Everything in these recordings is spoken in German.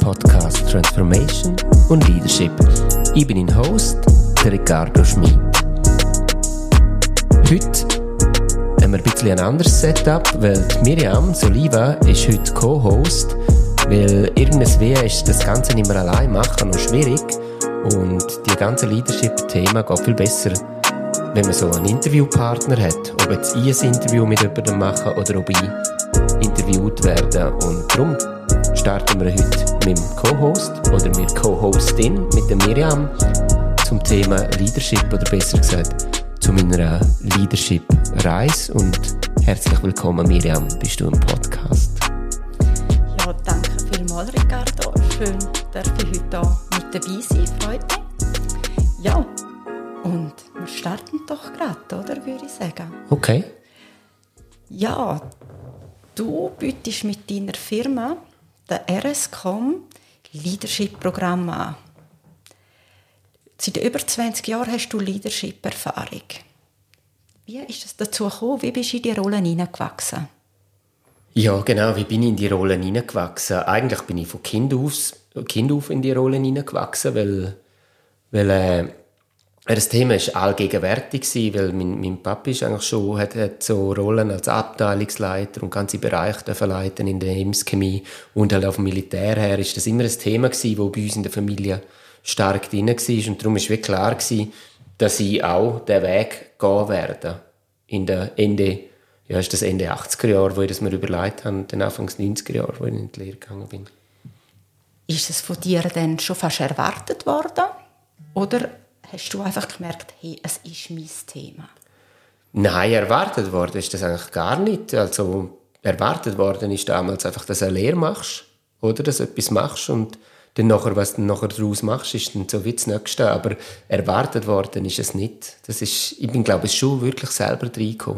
Podcast Transformation und Leadership. Ich bin dein Host, der Ricardo Schmid. Heute haben wir ein bisschen ein anderes Setup, weil Miriam Soliva ist heute Co-Host, weil irgendwas ist das Ganze nicht mehr allein machen noch schwierig und die ganze Leadership-Thema geht viel besser, wenn man so einen Interviewpartner hat, ob jetzt ich ein Interview mit jemandem mache oder ob ich interviewt werde. Und darum starten wir heute mit dem Co-Host oder mit Co-Hostin, mit der Miriam, zum Thema Leadership oder besser gesagt zu meiner Leadership-Reise. Und herzlich willkommen, Miriam, bist du im Podcast. Ja, danke vielmals, Ricardo. Schön, dass ich heute hier mit dabei sein. Freut mich. Ja, und wir starten doch gerade, oder, würde ich sagen. Okay. Ja, du bietest mit deiner Firma, der RSCOM, Leadership-Programm an. Seit über 20 Jahren hast du Leadership-Erfahrung. Wie ist es dazu gekommen? Wie bist du in die Rollen hineingewachsen? Ja, genau. Wie bin ich in die Rollen hineingewachsen? Eigentlich bin ich von Kind auf in die Rollen hineingewachsen, weil das Thema war allgegenwärtig, weil mein Papa ist eigentlich schon, hat so Rollen als Abteilungsleiter und ganze Bereiche leiten in der Chemie und halt auf dem Militär her ist das immer ein Thema gewesen, das bei uns in der Familie stark drin war. Und darum war wie klar gewesen, dass ich auch den Weg gehen werde. In der Ende 80er Jahre, wo ich das mir überlegt habe, dann Anfangs 90er Jahre, wo ich in die Lehre gegangen bin. Ist es von dir dann schon fast erwartet worden? Oder hast du einfach gemerkt, hey, es ist mein Thema? Nein, erwartet worden ist das eigentlich gar nicht. Also erwartet worden ist damals einfach, dass du eine Lehre machst, oder dass du etwas machst und dann nachher, was du nachher daraus machst, ist dann so wie das Nächste. Aber erwartet worden ist es nicht. Ich bin, glaube ich, schon wirklich selber reingekommen.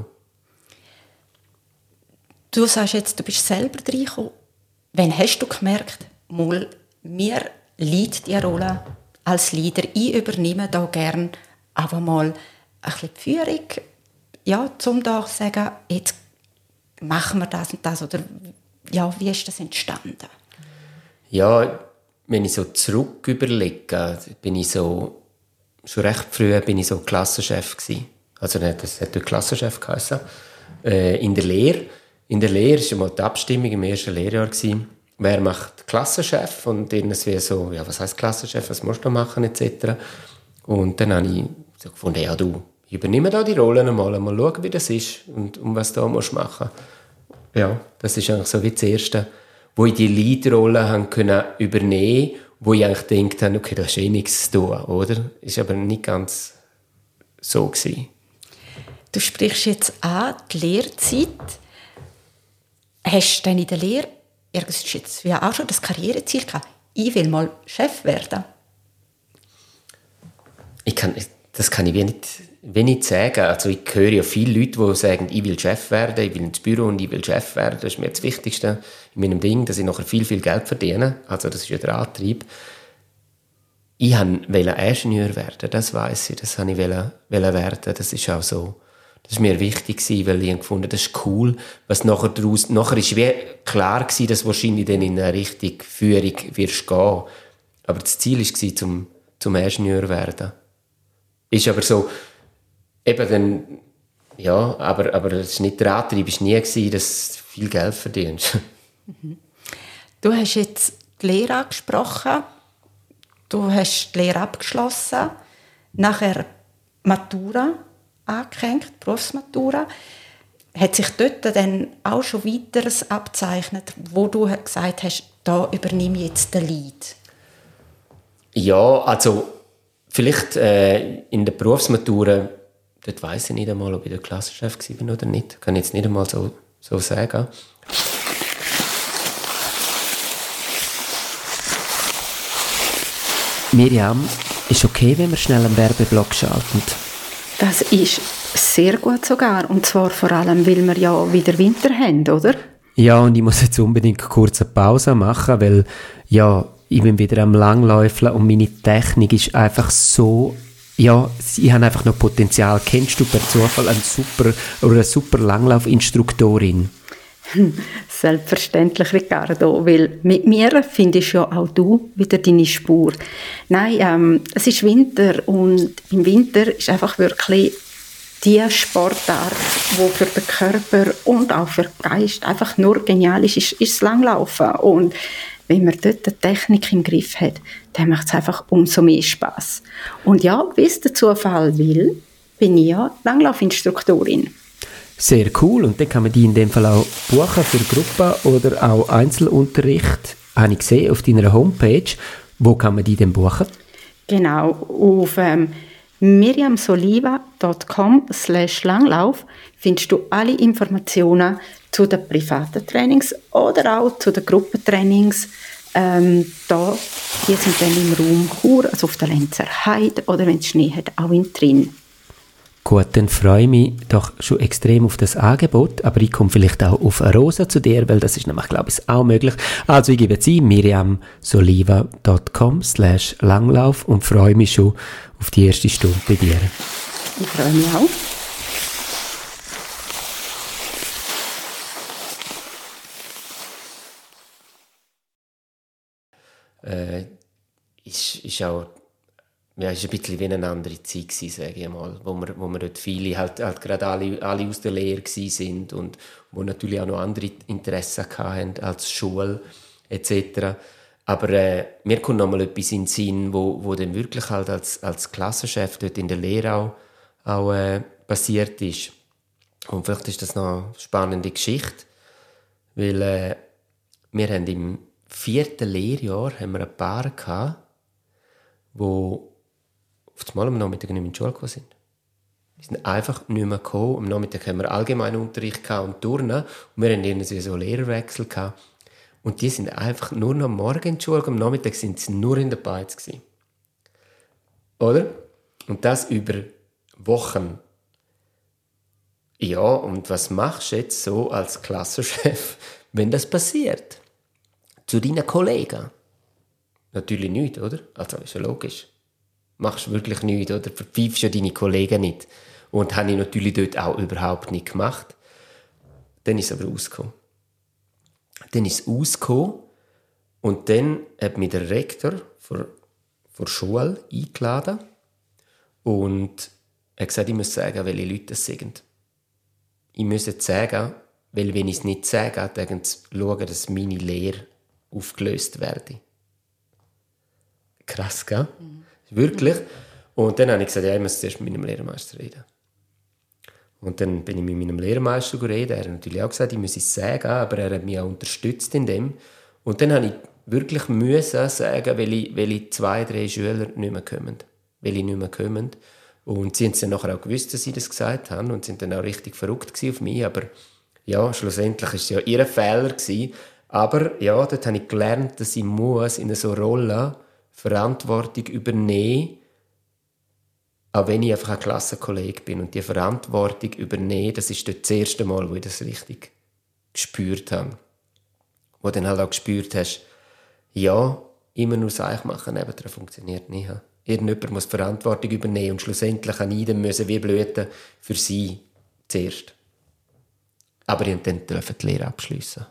Du sagst jetzt, du bist selber reingekommen. Wann hast du gemerkt, mal, mir liegt die Rolle als Leader, ich übernehme da gerne einfach mal ein bisschen die Führung, ja, um da zu sagen, jetzt machen wir das und das, oder ja, wie ist das entstanden? Ja, wenn ich so zurück überlege, bin ich so, schon recht früh bin ich so Klassenchef gewesen. Also das hat dort Klassenchef geheißen. In der Lehre war mal die Abstimmung im ersten Lehrjahr gewesen. Wer macht Klassenchef? Und irgendwie so, ja, was heisst Klassenchef, was musst du machen, etc. Und dann habe ich so gefunden, ja, du, ich übernehme da die Rollen mal schauen, wie das ist und was du da machen musst. Ja, das ist eigentlich so wie das Erste, wo ich die Lead-Rolle übernehmen konnte, wo ich eigentlich gedacht habe, okay, da ist nichts zu tun, oder? Ist aber nicht ganz so gewesen. Du sprichst jetzt an, die Lehrzeit. Hast du dann in der Lehre jetzt wie auch schon das Karriereziel gehabt? Ich will mal Chef werden. Das kann ich nicht sagen. Also ich höre ja viele Leute, die sagen, ich will Chef werden, ich will ins Büro und ich will Chef werden. Das ist mir das Wichtigste in meinem Ding, dass ich nachher viel, viel Geld verdiene. Also das ist ja der Antrieb. Ich wollte Ingenieur werden, das weiss ich. Das wollte ich werden. Das ist auch so. Das war mir wichtig, weil ich gefunden, das ist cool. Was nachher ist wie klar gewesen, dass wahrscheinlich dann in eine Richtung Führung wirst gehen. Aber das Ziel war, zum Ingenieur werden. Ist aber so, eben dann, ja, aber das ist nicht der Antrieb, war nie gewesen, dass du viel Geld verdienst. Du hast jetzt die Lehre angesprochen. Du hast die Lehre abgeschlossen. Nachher Matura angehängt, Berufsmatura. Hat sich dort dann auch schon weiteres abzeichnet, wo du gesagt hast, da übernehme ich jetzt den Lead? Ja, also vielleicht in der Berufsmatura, dort weiss ich nicht einmal, ob ich der Klassenchef war oder nicht. Kann ich jetzt nicht einmal so sagen. Miriam, ist okay, wenn wir schnell einen Werbeblock schalten? Das ist sehr gut sogar. Und zwar vor allem, weil wir ja wieder Winter haben, oder? Ja, und ich muss jetzt unbedingt kurz eine Pause machen, weil ja, ich bin wieder am Langläufeln und meine Technik ist einfach so, ja, ich habe einfach noch Potenzial. Kennst du per Zufall eine super Langlaufinstruktorin? Selbstverständlich, Ricardo, weil mit mir findest ja auch du wieder deine Spur. Nein, es ist Winter und im Winter ist einfach wirklich die Sportart, die für den Körper und auch für den Geist einfach nur genial ist das Langlaufen. Und wenn man dort die Technik im Griff hat, dann macht es einfach umso mehr Spass. Und ja, wie es der Zufall will, bin ich ja Langlaufinstruktorin. Sehr cool. Und dann kann man die in dem Fall auch buchen für Gruppen oder auch Einzelunterricht. Habe ich gesehen auf deiner Homepage. Wo kann man die denn buchen? Genau, auf miriamsoliva.com/Langlauf findest du alle Informationen zu den privaten Trainings oder auch zu den Gruppentrainings. Die sind dann im Raum Chur, also auf der Lenzer Heide oder wenn es Schnee hat, auch in Trin. Gut, dann freue ich mich doch schon extrem auf das Angebot, aber ich komme vielleicht auch auf eine Rosa zu dir, weil das ist nämlich, glaube ich, auch möglich. Also ich gebe jetzt ein, miriamsoliva.com/Langlauf und freue mich schon auf die erste Stunde bei dir. Ich freue mich auch. Ist auch ist ein bisschen wie eine andere Zeit gewesen, sage ich mal, wo wir dort viele halt gerade alle aus der Lehre sind und wo natürlich auch noch andere Interessen hatten als Schule etc. Aber mir kommt noch mal etwas in den Sinn, wo dann wirklich halt als Klassenchef dort in der Lehre auch passiert ist. Und vielleicht ist das noch eine spannende Geschichte, weil wir haben im 4. Lehrjahr haben wir ein Paar gehabt, wo auf einmal am Nachmittag nicht mehr in die Schule gekommen sind. Die sind einfach nicht mehr gekommen. Am Nachmittag haben wir allgemeinen Unterricht und Turnen. Und wir hatten irgendwie so Lehrerwechsel gehabt. Und die sind einfach nur noch am Morgen in die Schule, am Nachmittag sind sie nur in der Beiz gewesen. Oder? Und das über Wochen. Ja, und was machst du jetzt so als Klassenchef, wenn das passiert? Zu deinen Kollegen? Natürlich nicht, oder? Also ist ja logisch. Machst wirklich nichts, oder? Verpfeifst ja deine Kollegen nicht. Und habe ich natürlich dort auch überhaupt nicht gemacht. Dann ist es aber ausgekommen. Und dann hat mich der Rektor von der Schule eingeladen und hat gesagt, ich muss sagen, welche Leute das sind. Ich muss jetzt sagen, weil wenn ich es nicht sage, dann schauen, dass meine Lehre aufgelöst werde. Krass, gell? Wirklich. Und dann habe ich gesagt, ja, ich muss zuerst mit meinem Lehrmeister reden. Und dann bin ich mit meinem Lehrmeister geredet. Er hat natürlich auch gesagt, ich muss es sagen, aber er hat mich auch unterstützt in dem. Und dann habe ich wirklich sagen, welche 2, 3 Schüler nicht mehr kommen. Weil ich nicht mehr kommen. Und sie haben es dann nachher auch gewusst, dass sie das gesagt haben und sind dann auch richtig verrückt auf mich. Aber ja, schlussendlich war es ja ihr Fehler gewesen. Aber ja, dort habe ich gelernt, dass ich muss in so Rolle Verantwortung übernehmen, auch wenn ich einfach ein Klassenkollege bin. Und die Verantwortung übernehmen, das ist dort das erste Mal, wo ich das richtig gespürt habe. Wo du dann halt auch gespürt hast, ja, immer nur Seich machen, nebendran funktioniert nicht. Irgendjemand muss Verantwortung übernehmen und schlussendlich an jedem müssen wie Blüten für sie zuerst. Aber ich durfte dann die Lehre abschliessen.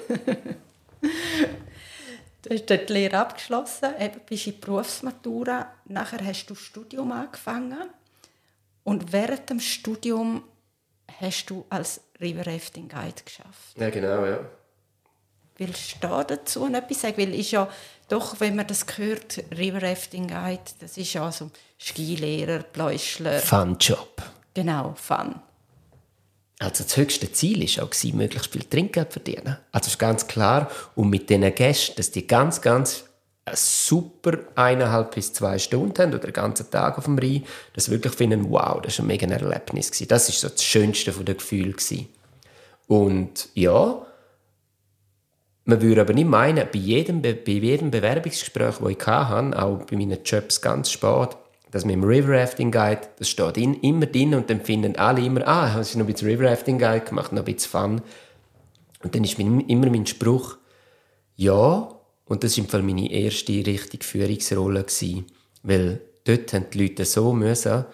Du hast dort die Lehre abgeschlossen, eben bist in die Berufsmatura, nachher hast du das Studium angefangen und während dem Studium hast du als River Rafting Guide geschafft. Ja, genau, ja. Willst du da dazu noch etwas sagen? Weil ist ja doch, wenn man das hört, River Rafting Guide, das ist ja so Skilehrer, Pläuschler. Fun-Job. Genau, Fun. Also das höchste Ziel war auch, möglichst viel Trinkgeld zu verdienen. Also ist ganz klar. Und mit diesen Gästen, dass die ganz eine super 1,5 bis 2 Stunden haben oder den ganzen Tag auf dem Rhein, dass sie wirklich finden, wow, das war ein mega Erlebnis. Das war so das Schönste von den Gefühlen. Und ja, man würde aber nicht meinen, bei jedem Bewerbungsgespräch, das ich hatte, auch bei meinen Jobs ganz spät, dass mit dem River Rafting Guide, das steht immer drin und dann finden alle immer, hast du noch ein bisschen River Rafting Guide gemacht, noch ein bisschen Fun. Und dann ist immer mein Spruch, ja, und das war im Fall meine erste richtige Führungsrolle gewesen, weil dort haben die Leute so müssen,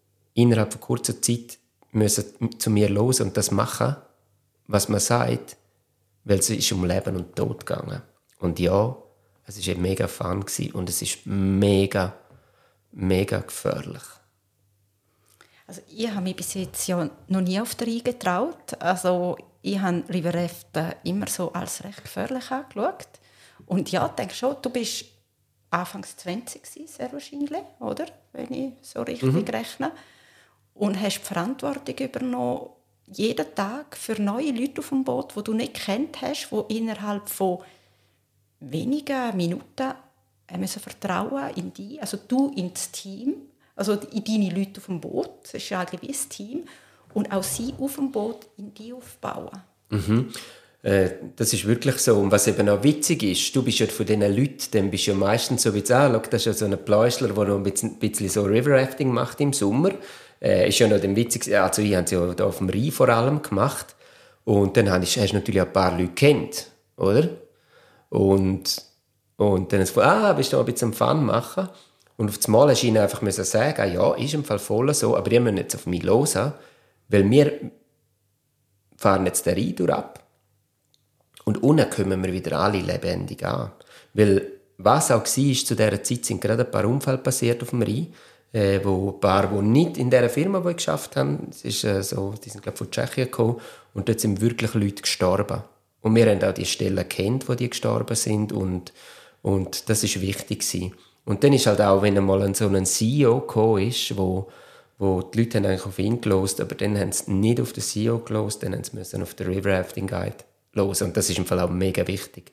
innerhalb von kurzer Zeit müssen zu mir los und das machen, was man sagt, weil es ist um Leben und Tod gegangen. Und ja, es war mega fun gewesen und es ist mega, mega gefährlich. Also ich habe mich bis jetzt ja noch nie auf den Rhein getraut. Also ich habe River Raften immer so als recht gefährlich angeschaut. Und ja, ich denke schon, du bist Anfangs 20 gewesen, sehr wahrscheinlich, oder? Wenn ich so richtig rechne. Und hast die Verantwortung übernommen, jeden Tag für neue Leute auf dem Boot, die du nicht kennt hast, die innerhalb von wenigen Minuten müssen vertrauen in dich, also du ins Team, also in deine Leute auf dem Boot, das ist ja eigentlich wie ein Team, und auch sie auf dem Boot in dich aufbauen. Das ist wirklich so. Und was eben auch witzig ist, du bist ja von diesen Leuten, dann bist du ja meistens so wie schau, das ist ja so ein Pläuschler, der noch ein bisschen so River Rafting macht im Sommer. Ist ja noch dann witzig, also ich habe es ja da auf dem Rhein vor allem gemacht. Und dann hast du natürlich auch ein paar Leute kennt, oder? Und dann hast du bist du noch ein bisschen am Fun machen. Und auf das Mal hast du ihnen einfach sagen, ja, ist im Fall voll so, aber ihr müsst jetzt auf mich hören, weil wir fahren jetzt den Rhein durch ab. Und unten kommen wir wieder alle lebendig an. Weil was auch war, zu dieser Zeit sind gerade ein paar Unfälle passiert auf dem Rhein, wo ein paar, die nicht in dieser Firma die geschafft haben, es ist, die sind glaube ich von Tschechien gekommen, und dort sind wirklich Leute gestorben. Und wir haben auch die Stellen gekannt, wo die gestorben sind, und das war wichtig gewesen. Und dann ist halt auch, wenn einmal so ein CEO gekommen ist, wo die Leute haben eigentlich auf ihn gehört, aber dann haben sie nicht auf den CEO gehört, dann haben sie auf den River Rafting Guide hören. Und das ist im Fall auch mega wichtig.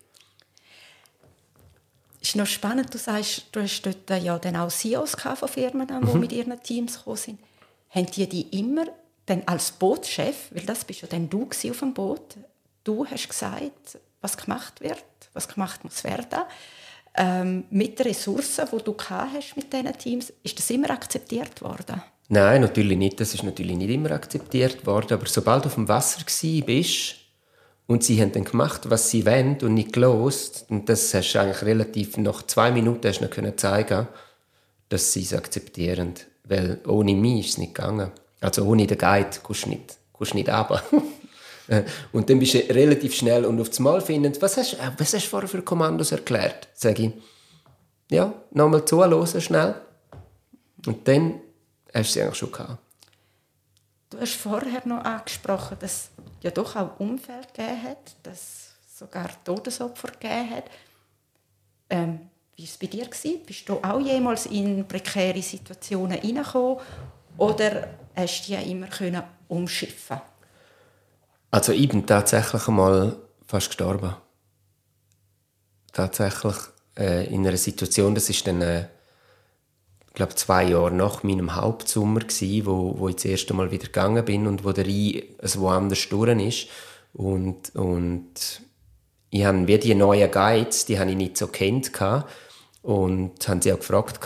Es ist noch spannend, du sagst, du hast dort ja dann auch CEOs von Firmen, die mit ihren Teams gekommen sind. Haben die immer dann als Bootschef, weil das bist ja dann du auf dem Boot, du hast gesagt, was gemacht wird, was gemacht muss werden. Mit den Ressourcen, die du hast mit diesen Teams, ist das immer akzeptiert worden? Nein, natürlich nicht. Das ist natürlich nicht immer akzeptiert worden. Aber sobald du auf dem Wasser bist und sie haben dann gemacht, was sie wollen und nicht gelost, und das hast du eigentlich relativ nach 2 Minuten hast du noch zeigen, dass sie es akzeptieren. Weil ohne mich ist es nicht gegangen. Also ohne den Guide kommst du nicht runter. Und dann bist du relativ schnell und auf das Mal findest, was hast du vorher für Kommandos erklärt? Sag ich, ja, nochmal zuhören schnell. Und dann hast du sie eigentlich schon gehabt. Du hast vorher noch angesprochen, dass es ja doch auch Unfälle gegeben hat, dass es sogar Todesopfer gegeben hat. Wie war es bei dir? Bist du auch jemals in prekäre Situationen hineingekommen oder hast du die immer umschiffen? Also ich bin tatsächlich einmal fast gestorben. Tatsächlich in einer Situation, das ist dann, ich glaube 2 Jahre nach meinem Hauptsommer gsi, wo ich das erste Mal wieder gegangen bin und wo der Rhein woanders durch ist. Und ich habe wie die neuen Guides, die habe ich nicht so kennt und haben sie auch gefragt,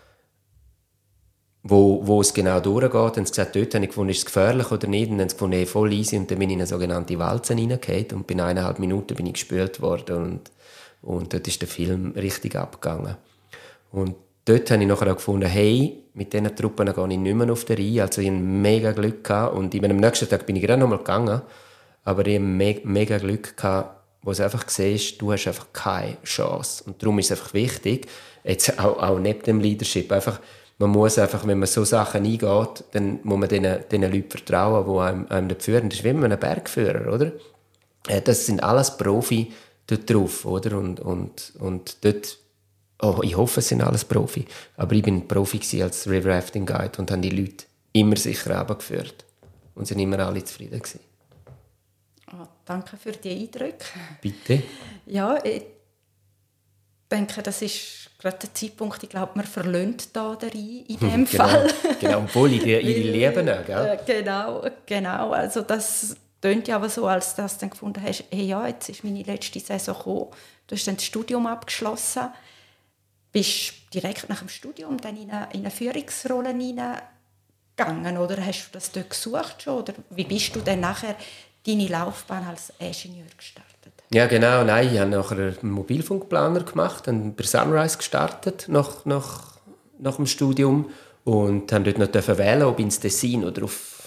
wo es genau durchgeht. Und sie haben gesagt, dort habe ich gefunden, ist es gefährlich oder nicht. Und dann haben sie gefunden, voll easy. Und dann bin ich in eine sogenannte Walze reingefallen und bin 1,5 Minuten bin ich gespült worden. Und dort ist der Film richtig abgegangen. Und dort habe ich nachher auch gefunden, hey, mit diesen Truppen gehe ich nicht mehr auf den Rhein. Also ich hatte mega Glück gehabt. Und am nächsten Tag bin ich gerade noch mal gegangen. Aber ich hatte mega Glück gehabt, wo es einfach siehst, du hast einfach keine Chance. Und darum ist es einfach wichtig, jetzt auch neben dem Leadership, einfach, man muss einfach, wenn man so Sachen eingeht, dann muss man den Leuten vertrauen, die einem dort führen. Das ist wie mit einem Bergführer, oder? Das sind alles Profi dort drauf, oder? Und dort, ich hoffe, es sind alles Profi. Aber ich bin Profi als River Rafting Guide und habe die Leute immer sicher runtergeführt. Und sind immer alle zufrieden gewesen. Oh, danke für die Eindrücke. Bitte? Ja, ich denke, das ist gerade der Zeitpunkt, ich glaube, man verlöhnt da den Rhein in dem Fall. Genau, obwohl ihre Lieben auch, gell? Genau. Also das tönt ja aber so, als dass du dann gefunden hast, hey, ja, jetzt ist meine letzte Saison gekommen. Du hast dann das Studium abgeschlossen. Bist direkt nach dem Studium dann in eine Führungsrolle hineingegangen? Oder hast du das dort gesucht schon? Oder wie bist du dann nachher deine Laufbahn als Ingenieur gestartet? Ja, genau. Nein, ich habe nachher einen Mobilfunkplaner gemacht, dann bei Sunrise gestartet nach dem Studium und habe dort noch wählen, ob ins Tessin oder auf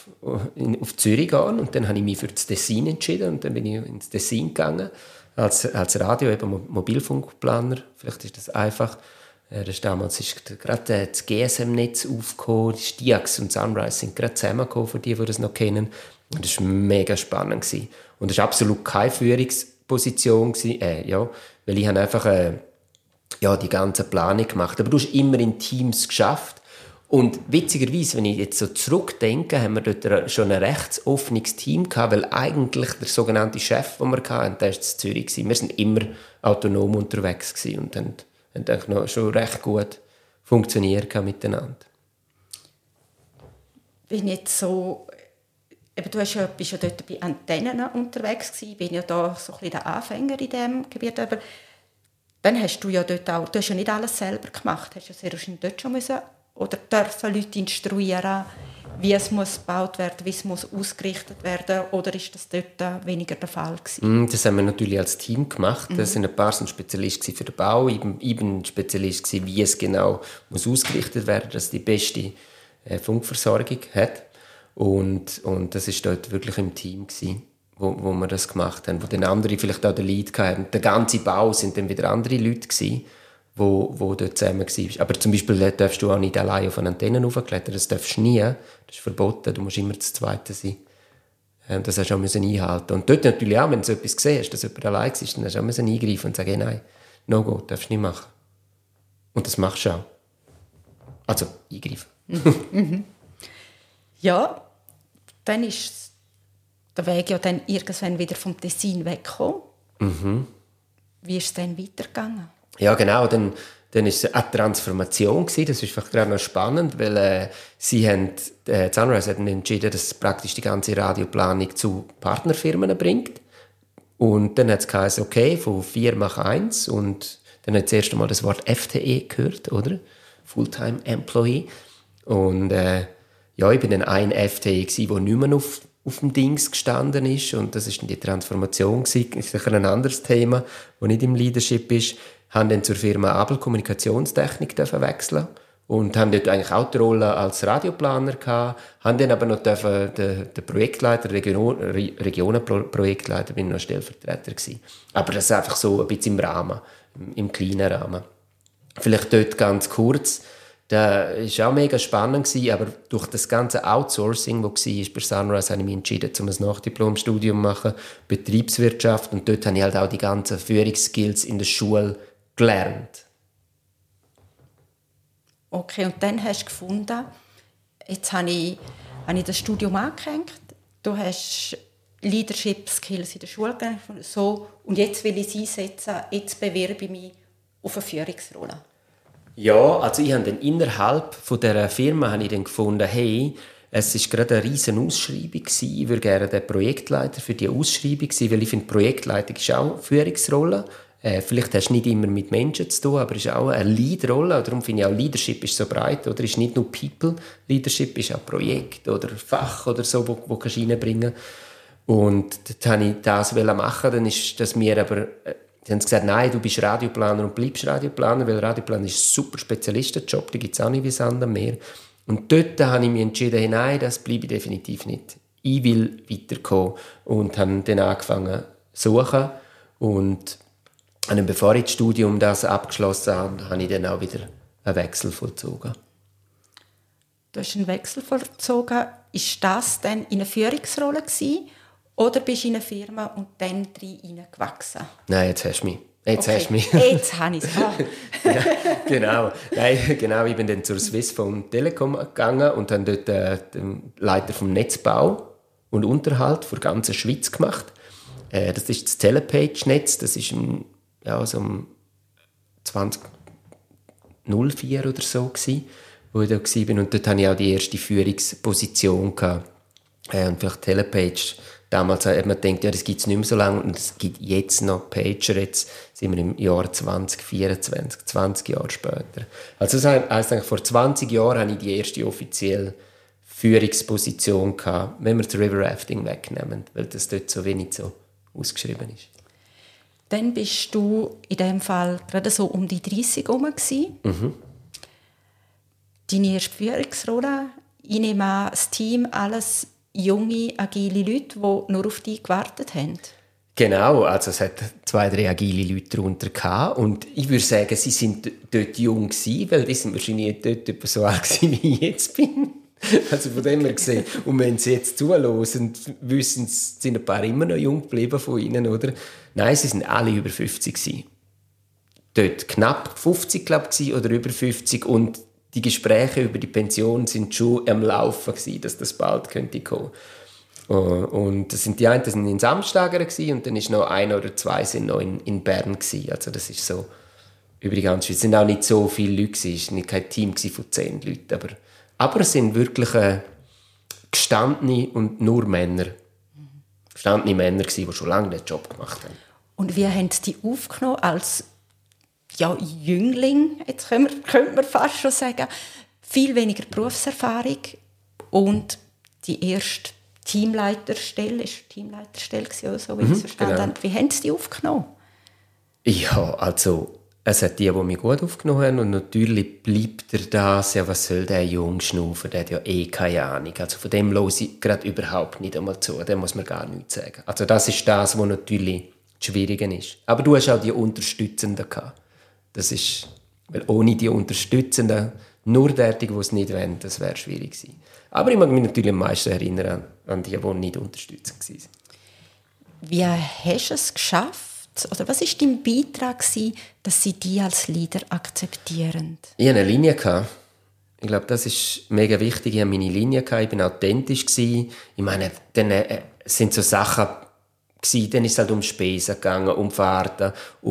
auf Zürich gehen. Und dann habe ich mich für das Tessin entschieden. Und dann bin ich ins Tessin gegangen. Als Radio, eben Mobilfunkplaner. Vielleicht ist das einfach. Damals ist gerade das GSM-Netz aufgekommen. Die Stiax und Sunrise sind gerade zusammengekommen, für die das noch kennen. Und das war mega spannend. Und das war absolut keine Führungsposition. Weil ich habe einfach die ganze Planung gemacht. Aber du hast immer in Teams geschafft. Und witzigerweise, wenn ich jetzt so zurückdenke, haben wir dort schon ein recht offenes Team gehabt, weil eigentlich der sogenannte Chef, den wir hatten, der war in Zürich. Wir waren immer autonom unterwegs und haben eigentlich noch schon recht gut funktioniert miteinander. Bin jetzt so, du bist ja dort bei Antennen unterwegs gewesen, bin ja da so ein bisschen der Anfänger in diesem Gebiet, aber dann hast du ja dort auch, du hast ja nicht alles selber gemacht, hast ja sehr wahrscheinlich dort schon müssen oder dürfen Leute instruieren, wie es muss gebaut werden, wie es muss ausgerichtet werden, oder ist das dort weniger der Fall gewesen? Das haben wir natürlich als Team gemacht. Das sind ein paar Spezialisten für den Bau, eben Spezialist gewesen, wie es genau muss ausgerichtet werden, dass die beste Funkversorgung hat. Und das ist dort wirklich im Team gewesen, wo wir das gemacht haben, wo dann andere vielleicht auch den Lead hatten. Der ganze Bau sind dann wieder andere Leute gewesen, wo dort zusammen war. Aber zum Beispiel darfst du auch nicht allein auf eine Antenne hochklettern. Das darfst du nie. Das ist verboten. Du musst immer das Zweite sein. Das hast du auch einhalten. Und dort natürlich auch, wenn du so etwas gesehen hast, dass jemand allein ist, dann hast du auch eingreifen und sagen, hey, nein, no go, darfst du nicht machen. Und das machst du auch. Also, eingreifen. Ja, dann ist der Weg ja dann irgendwann wieder vom Tessin weggekommen. Wie ist es dann weitergegangen? Ja, genau. Dann war es eine Transformation gewesen. Das ist vielleicht gerade noch spannend, weil Sunrise hat entschieden, dass es praktisch die ganze Radioplanung zu Partnerfirmen bringt. Und dann hat es geheißen, okay, von 4 mach 1. Und dann hat das erste Mal das Wort FTE gehört, oder? Fulltime Employee. Und ich war dann ein FTE, der nicht mehr auf dem Dings gestanden ist. Und das war dann die Transformation. Das ist sicher ein anderes Thema, das nicht im Leadership ist. Haben dann zur Firma Abel Kommunikationstechnik wechseln und haben dort eigentlich auch die Rolle als Radioplaner gehabt, haben dann aber noch den Projektleiter, Regionenprojektleiter, bin noch Stellvertreter gewesen. Aber das ist einfach so ein bisschen im Rahmen, im kleinen Rahmen. Vielleicht dort ganz kurz, das war auch mega spannend gewesen, aber durch das ganze Outsourcing, das war bei Sunrise, habe ich mich entschieden, um ein Nachdiplomstudium zu machen, Betriebswirtschaft, und dort habe ich halt auch die ganzen Führungsskills in der Schule gelernt. Okay, und dann hast du gefunden, jetzt habe ich das Studium angehängt, du hast Leadership Skills in der Schule gelernt, so, und jetzt will ich es einsetzen, jetzt bewerbe ich mich auf eine Führungsrolle. Ja, also ich habe dann innerhalb von dieser Firma habe ich dann gefunden, hey, es war gerade eine riesen Ausschreibung gewesen. Ich würde gerne den Projektleiter für die Ausschreibung sein, weil ich finde, Projektleitung ist auch eine Führungsrolle. Vielleicht hast du nicht immer mit Menschen zu tun, aber es ist auch eine Lead-Rolle. Darum finde ich auch, Leadership ist so breit. Oder ist nicht nur People, Leadership ist auch Projekt oder Fach oder so, wo kannst du reinbringen. Und dann wollte ich das machen. Dann ist das mir aber... Sie haben gesagt, nein, du bist Radioplaner und bleibst Radioplaner, weil Radioplaner ist ein super Spezialistenjob, da gibt es auch nicht wie Sand am Meer. Und dort habe ich mich entschieden, hey, nein, das bleibe ich definitiv nicht. Ich will weiterkommen. Und habe dann angefangen zu suchen. Und bevor ich das Studium das abgeschlossen habe, habe ich dann auch wieder einen Wechsel vollzogen. Du hast einen Wechsel vollzogen. Ist das dann in einer Führungsrolle gewesen? Oder bist du in eine Firma und dann reingewachsen? Nein, jetzt hast du mich. Jetzt habe ich es. Ja, genau. Nein, genau. Ich bin dann zur Swissphone Telekom gegangen und habe dort den Leiter vom Netzbau und Unterhalt für die ganze Schweiz gemacht. Das ist das Telepage-Netz. Das ist so um 2004 oder so gewesen, wo ich da war. Und dort hatte ich auch die erste Führungsposition gehabt. Und vielleicht Telepage. Damals hat man gedacht, ja, das gibt es nicht mehr so lange und es gibt jetzt noch Pager. Jetzt sind wir im Jahr 2024, 20 Jahre später. Also das heisst eigentlich, vor 20 Jahren hatte ich die erste offizielle Führungsposition gehabt, wenn wir das River Rafting wegnehmen, weil das dort so wenig so ausgeschrieben ist. Dann bist du in diesem Fall gerade so um die 30 herum gewesen. Deine erste Führungsrolle, ich nehme an, das Team, alles junge, agile Leute, die nur auf dich gewartet haben. Genau, also es hat 2, 3 agile Leute darunter gehabt und ich würde sagen, sie sind dort jung gewesen, weil die sind wahrscheinlich dort etwa so alt gewesen, wie ich jetzt bin. Also von dem her gesehen. Und wenn sie jetzt zuhören, wissen sie, sind ein paar immer noch jung geblieben von ihnen, oder? Nein, sie sind alle über 50 gewesen. Dort knapp 50, glaube ich, oder über 50 und die Gespräche über die Pension sind schon am Laufen gewesen, dass das bald könnte kommen. Und das sind die einen, die sind in Samstager gewesen, und dann ist noch 1 oder 2 sind noch in Bern gewesen. Also das ist so über die ganze Schweiz. Es sind auch nicht so viele Leute gewesen. Es war nicht kein Team von 10 Leuten, aber es sind wirklich gestandene und nur Männer. Gestandene Männer gewesen, die schon lange den Job gemacht haben. Und wie haben Sie die aufgenommen als Jüngling? Jetzt könnte man fast schon sagen, viel weniger Berufserfahrung und die erste Teamleiterstelle oder so, wie ich es verstanden habe. Wie haben Sie die aufgenommen? Ja, also es hat die mich gut aufgenommen haben und natürlich bleibt das, ja, was soll der Junge schnaufen, der hat ja keine Ahnung. Also von dem höre ich gerade überhaupt nicht einmal zu, dem muss man gar nichts sagen. Also das ist das, was natürlich das Schwierige ist. Aber du hast auch die Unterstützenden gehabt. Das ist, weil ohne die Unterstützenden, nur derartig, die es nicht wollen, das wäre schwierig gewesen. Aber ich mag mich natürlich am meisten erinnern an die nicht unterstützend waren. Wie hast du es geschafft? Oder was war dein Beitrag, dass sie dich als Leader akzeptieren? Ich hatte eine Linie. Ich glaube, das ist mega wichtig. Ich hatte meine Linie, ich war authentisch. Ich meine, dann sind so Sachen, dann ist es halt um Spesen gegangen, um Fahrten,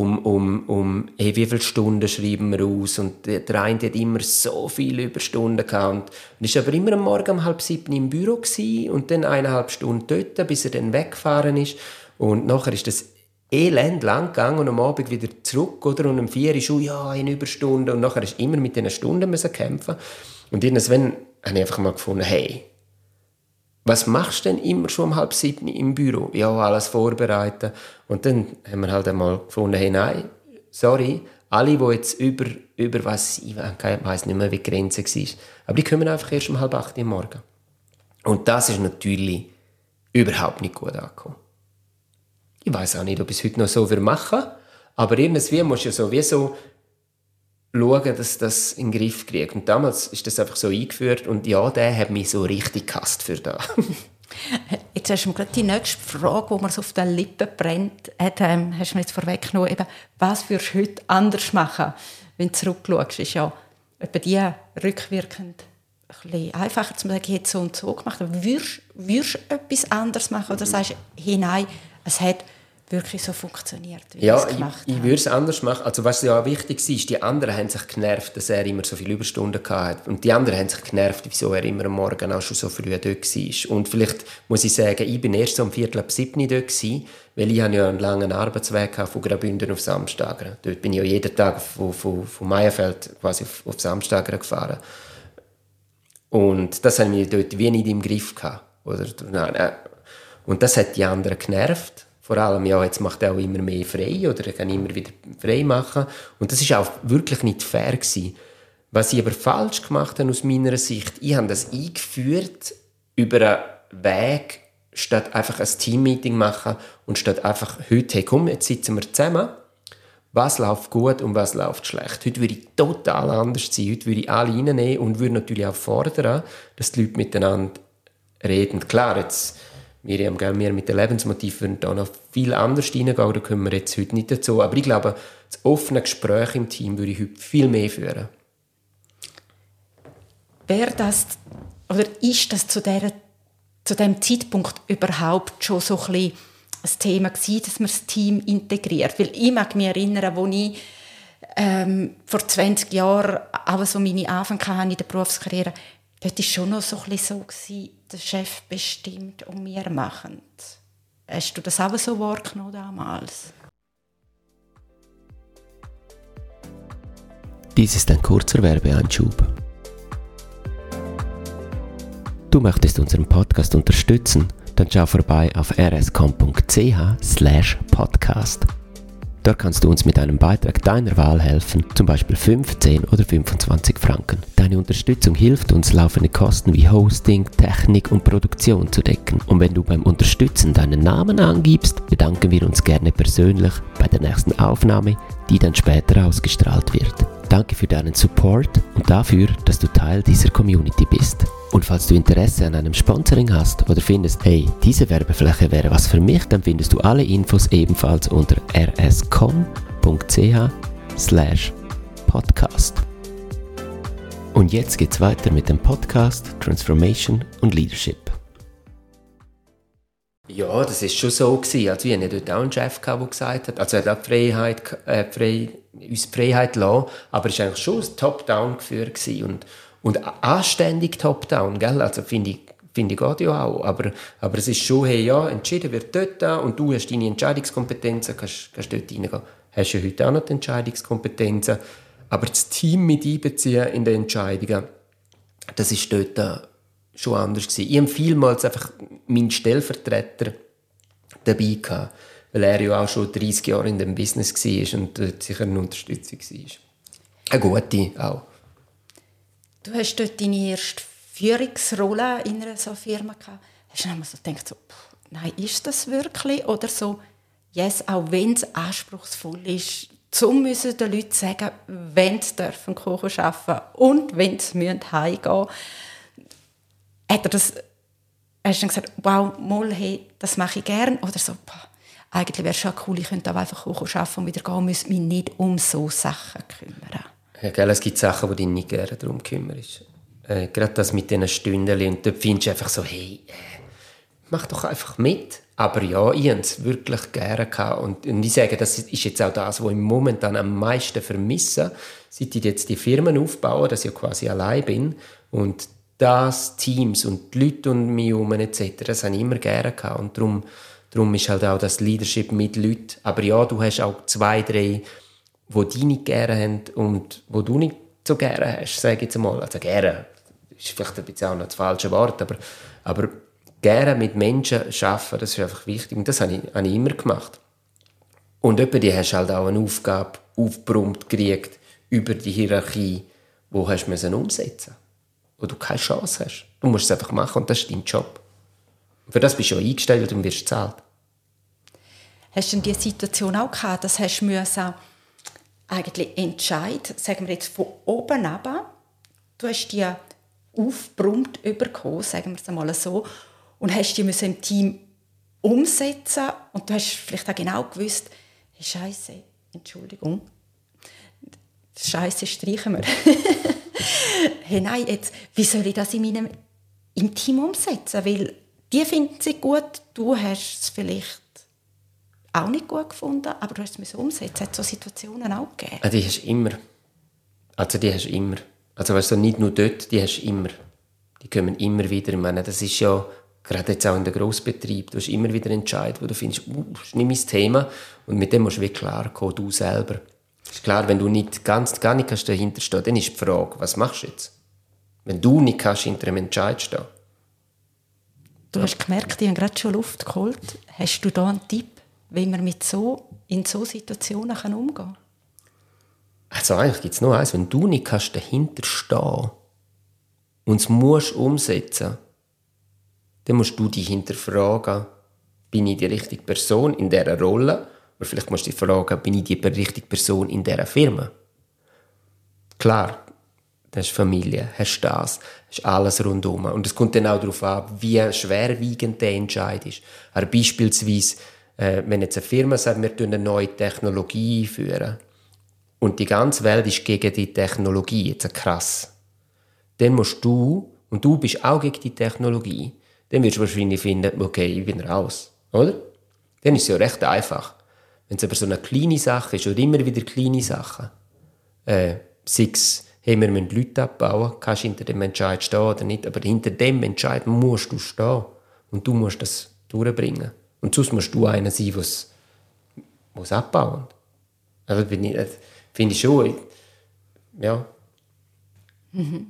wie viele Stunden schreiben wir aus. Und der eine hat immer so viele Überstunden gehabt. Und war aber immer am Morgen um 6:30 im Büro und dann 1,5 Stunden dort, bis er dann weggefahren ist. Und nachher ist das elend lang gegangen und am Abend wieder zurück, oder? Und um 4 Uhr schon, ja, eine Überstunde. Und nachher ist immer mit diesen Stunden kämpfen. Und irgendwann habe ich einfach mal gefunden, hey, was machst du denn immer schon um 6:30 im Büro? Ja, alles vorbereiten. Und dann haben wir halt einmal gefunden, hey, nein, sorry, alle, die jetzt über was, ich weiss nicht mehr, wie die Grenze war, aber die kommen einfach erst um 7:30 Uhr morgen. Und das ist natürlich überhaupt nicht gut angekommen. Ich weiss auch nicht, ob ich es heute noch so machen würde, aber irgendwie musst du ja sowieso schauen, dass das in den Griff kriegt. Und damals ist das einfach so eingeführt und ja, der hat mich so richtig gehasst für das. Jetzt hast du mir gerade die nächste Frage, die mir so auf den Lippen brennt, hast du mir jetzt vorweggenommen, eben, was würdest du heute anders machen, wenn du zurückschaust? Ist ja etwa die rückwirkend ein bisschen einfacher zu sagen, ich hätte so und so gemacht. Aber würdest du etwas anders machen oder sagst du, hey, nein, es hat wirklich so funktioniert, wie ich es gemacht habe? Ich würde es anders machen. Also was ja wichtig war, die anderen haben sich genervt, dass er immer so viele Überstunden hatte. Und die anderen haben sich genervt, wieso er immer am Morgen auch schon so früh dort war. Und vielleicht muss ich sagen, ich bin erst so um 6:45 dort gewesen, weil ich ja einen langen Arbeitsweg hatte, von Graubünden auf Samstagern. Dort bin ich ja jeden Tag von Meierfeld quasi auf Samstagern gefahren. Und das haben wir dort wie nicht im Griff gehabt. Und das hat die anderen genervt. Vor allem, ja, jetzt macht er auch immer mehr frei oder er kann immer wieder frei machen. Und das war auch wirklich nicht fair gewesen. Was ich aber falsch gemacht habe aus meiner Sicht, ich habe das eingeführt über einen Weg, statt einfach ein Teammeeting machen und statt einfach heute, hey komm, jetzt sitzen wir zusammen, was läuft gut und was läuft schlecht. Heute würde ich total anders sein. Heute würde ich alle reinnehmen und würde natürlich auch fordern, dass die Leute miteinander reden. Klar, jetzt wir mit den Lebensmotiven würden da noch viel anders reingehen, da kommen wir jetzt heute nicht dazu. Aber ich glaube, das offene Gespräch im Team würde ich heute viel mehr führen. Wäre das, oder ist das zu diesem Zeitpunkt überhaupt schon so ein bisschen ein Thema gewesen, dass man das Team integriert? Weil ich mag mich erinnern, als ich vor 20 Jahren auch so meine Anfänge hatte in der Berufskarriere, dort war es schon noch so ein bisschen so, der Chef bestimmt und wir machen es. Hast du das auch so wahrgenommen damals? Dies ist ein kurzer Werbeeinschub. Du möchtest unseren Podcast unterstützen? Dann schau vorbei auf rscom.ch/podcast. Dort kannst du uns mit einem Beitrag deiner Wahl helfen, zum Beispiel 5, 10 oder 25 Franken. Deine Unterstützung hilft uns, laufende Kosten wie Hosting, Technik und Produktion zu decken. Und wenn du beim Unterstützen deinen Namen angibst, bedanken wir uns gerne persönlich bei der nächsten Aufnahme, die dann später ausgestrahlt wird. Danke für deinen Support und dafür, dass du Teil dieser Community bist. Und falls du Interesse an einem Sponsoring hast oder findest, hey, diese Werbefläche wäre was für mich, dann findest du alle Infos ebenfalls unter rscom.ch/podcast. Und jetzt geht's weiter mit dem Podcast Transformation und Leadership. Ja, das war schon so gewesen. Also, ich hatte dort auch einen Chef, der gesagt hat, also er hat auch uns die Freiheit lassen, aber es war eigentlich schon ein Top-Down-Gefühl und anständig Top-Down, gell? Also finde ich geht ja auch, aber es ist schon, hey, ja, entschieden wird dort und du hast deine Entscheidungskompetenzen, kannst dort reingehen. Hast ja heute auch noch die Entscheidungskompetenzen, aber das Team mit einbeziehen in die Entscheidungen, das ist dort schon anders gewesen. Ich habe vielmals einfach meinen Stellvertreter dabei gehabt, weil er ja auch schon 30 Jahre in dem Business war und dort sicher eine Unterstützung war. Eine gute auch. Du hast dort deine erste Führungsrolle in einer so Firma gehabt. Hast du dann so gedacht, so, nein, ist das wirklich? Oder so, yes, auch wenn es anspruchsvoll ist, so müssen die Leute sagen, wenn sie dürfen Kuchen arbeiten und wenn sie heimgehen müssen. Hast du dann gesagt, wow, mal, hey, das mache ich gern? Oder so, eigentlich wäre es schon cool, ich könnte auch einfach Kuchen arbeiten und wieder gehen, müsste mich nicht um so Sachen kümmern. Ja, gell, es gibt Sachen, wo du dich nicht gerne darum kümmerst. Gerade das mit diesen Stunden. Und dort findest du einfach so, hey, mach doch einfach mit. Aber ja, ich habe es wirklich gerne gehabt. Und ich sage, das ist jetzt auch das, was ich momentan am meisten vermisse, seit ich jetzt die Firmen aufbaue, dass ich ja quasi allein bin. Und das, Teams und die Leute um mich herum etc., das habe ich immer gerne gehabt. Und darum ist halt auch das Leadership mit Leuten. Aber ja, du hast auch 2, 3, die dich nicht gerne haben und die du nicht so gerne hast, sage ich jetzt mal. Also gerne ist vielleicht ein bisschen auch noch das falsche Wort, aber gerne mit Menschen arbeiten, das ist einfach wichtig. Und das habe ich immer gemacht. Und etwa die hast halt auch eine Aufgabe aufgebrummt gekriegt über die Hierarchie, wo hast du umsetzen müssen, wo du keine Chance hast. Du musst es einfach machen und das ist dein Job. Und für das bist du auch eingestellt und wirst bezahlt. Hast du denn diese Situation auch gehabt, dass hast du eigentlich entscheiden, sagen wir jetzt von oben ab, du hast die aufgebrummt bekommen, sagen wir es einmal so, und hast die im Team umsetzen und du hast vielleicht auch genau gewusst, hey, Scheiße, Entschuldigung, Scheiße streichen wir. Hey, nein, jetzt, wie soll ich das im Team umsetzen? Weil die finden es gut, du hast es vielleicht auch nicht gut gefunden, aber du hast es umsetzen. Hat es so Situationen auch gegeben? Die hast du immer. Also weißt du, nicht nur dort, die hast du immer. Die kommen immer wieder. Ich meine, das ist ja gerade jetzt auch in den Grossbetrieben, du hast immer wieder Entscheid, wo du findest, das ist nicht mein Thema und mit dem musst du wirklich klar kommen, du selber. Ist klar, wenn du nicht gar nicht dahinter stehen, dann ist die Frage, was machst du jetzt? Wenn du nicht hinter einem Entscheid stehen. Du hast gemerkt, ich habe gerade schon Luft geholt. Hast du da einen Tipp, wie man in so Situationen umgehen kann? Also eigentlich gibt es nur eins, wenn du nicht dahinter stehen und es musst umsetzen, dann musst du dich hinterfragen, bin ich die richtige Person in dieser Rolle? Oder vielleicht musst du dich fragen, bin ich die richtige Person in dieser Firma? Klar, du hast Familie, hast das, hast alles rundum. Und es kommt dann auch darauf an, wie schwerwiegend der Entscheid ist. Aber beispielsweise, wenn jetzt eine Firma sagt, wir führen eine neue Technologie einführen und die ganze Welt ist gegen die Technologie, jetzt krass, dann musst du, und du bist auch gegen die Technologie, dann wirst du wahrscheinlich finden, okay, ich bin raus, oder? Dann ist es ja recht einfach. Wenn es aber so eine kleine Sache ist, oder immer wieder kleine Sachen, sei es, hey, wir müssen Leute abbauen, kannst du hinter dem Entscheid stehen oder nicht, aber hinter dem Entscheid musst du stehen und du musst das durchbringen. Und sonst musst du einer sein, der es abbauen. Also finde ich schon, ja. Mhm.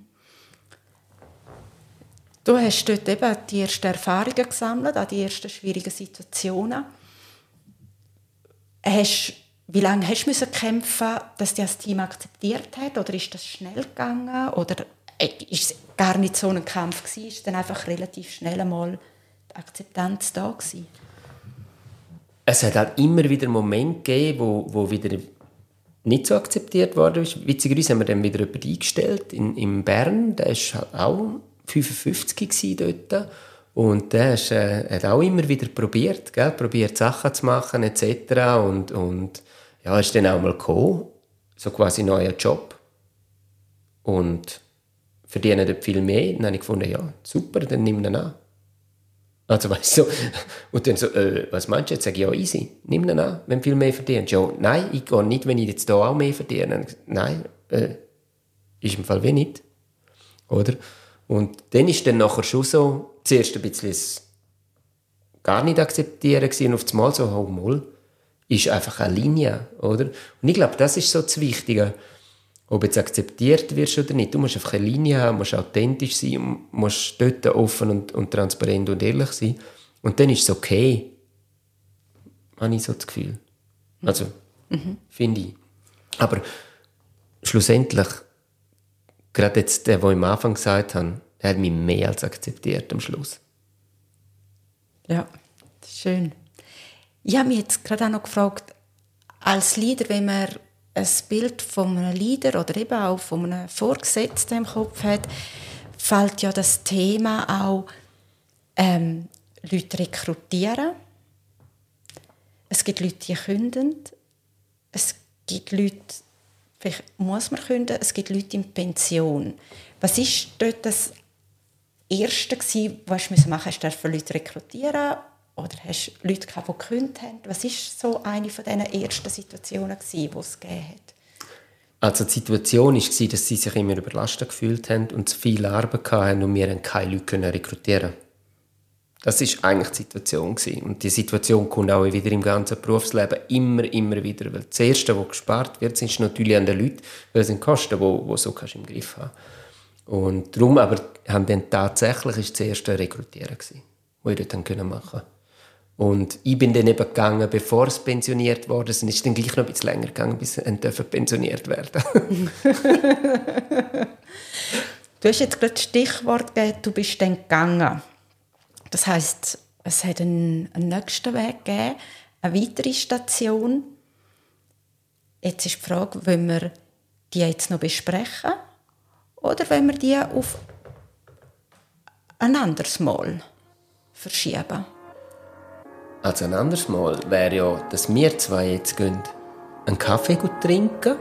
Du hast dort eben die ersten Erfahrungen gesammelt, auch die ersten schwierigen Situationen. Hast Wie lange hast du kämpfen, dass das Team akzeptiert hat? Oder ist das schnell gegangen? Oder ist es gar nicht so ein Kampf gewesen? Ist dann einfach relativ schnell einmal die Akzeptanz da gewesen? Es hat halt immer wieder Momente gegeben, wo wieder nicht so akzeptiert worden ist. Witzigerweise haben wir dann wieder jemanden eingestellt in Bern. Der war halt auch 55 dort. Und der hat auch immer wieder probiert Sachen zu machen etc. Und ja, ist dann auch mal gekommen, so quasi ein neuer Job. Und verdienen dort viel mehr. Dann habe ich gefunden, ja, super, dann nimm ihn an. Also weißt du, und dann so, was meinst du jetzt? Sag ich, ja, easy, nimm ihn an, wenn du viel mehr verdienst. Ja, nein, ich gehe nicht, wenn ich jetzt hier auch mehr verdiene. Nein, ist im Fall wenig. Oder? Und dann ist dann nachher schon so, zuerst ein bisschen gar nicht akzeptieren gewesen, und auf einmal so, oh mal, ist einfach eine Linie, oder? Und ich glaube, das ist so das Wichtige. Ob jetzt akzeptiert wirst oder nicht. Du musst einfach eine Linie haben, musst authentisch sein und musst dort offen und transparent und ehrlich sein. Und dann ist es okay. Habe ich so das Gefühl. Also, finde ich. Aber schlussendlich, gerade jetzt der am Anfang gesagt hat, der hat mich mehr als akzeptiert am Schluss. Ja, das ist schön. Ich habe mich jetzt gerade auch noch gefragt, als Leader, wenn man ein Bild von einem Leader oder eben auch von einem Vorgesetzten im Kopf hat, fällt ja das Thema auch Leute rekrutieren. Es gibt Leute, die kündigen. Es gibt Leute, vielleicht muss man kündigen, es gibt Leute in Pension. Was war dort das Erste, was du machen musst? Hast du Leute rekrutieren? Oder hast du Leute gehabt, die gekündigt haben? Was war so eine von diesen ersten Situationen, die es gegeben hat? Also die Situation war, dass sie sich immer überlastet gefühlt haben und zu viel Arbeit hatten und wir keine Leute rekrutieren konnten. Das war eigentlich die Situation. Und die Situation kommt auch wieder im ganzen Berufsleben immer wieder. Weil das Erste, was gespart wird, sind natürlich an den Leuten, weil es sind Kosten, die so kannst du im Griff haben. Und darum aber haben dann tatsächlich das erste Rekrutieren gewesen, das ich dort machen konnte. Und ich bin dann eben gegangen, bevor es pensioniert wurde. Es ist dann gleich noch ein bisschen länger gegangen, bis sie pensioniert werden. Du hast jetzt gerade das Stichwort gegeben, du bist dann gegangen. Das heisst, es hat einen nächsten Weg gegeben, eine weitere Station. Jetzt ist die Frage, wollen wir die jetzt noch besprechen oder wollen wir die auf ein anderes Mal verschieben? Also ein anderes Mal wäre ja, dass wir zwei jetzt gehen, einen Kaffee trinken.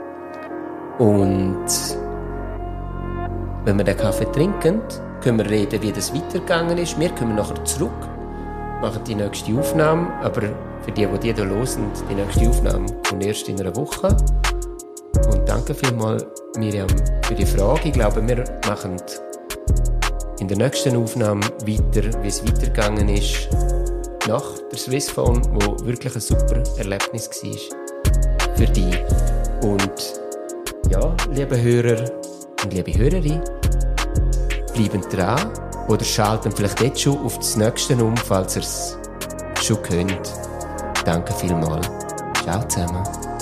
Und wenn wir den Kaffee trinken, können wir reden, wie das weitergegangen ist. Wir kommen nachher zurück, machen die nächste Aufnahme. Aber für die hier hören, die nächste Aufnahme kommt erst in einer Woche. Und danke vielmals, Miriam, für die Frage. Ich glaube, wir machen in der nächsten Aufnahme weiter, wie es weitergegangen ist. Nach der Swissphone, wo wirklich ein super Erlebnis war für dich. Und ja, liebe Hörer und liebe Hörerin, bleiben dran oder schalten vielleicht jetzt schon auf das nächste um, falls ihr es schon könnt. Danke vielmals. Ciao zusammen.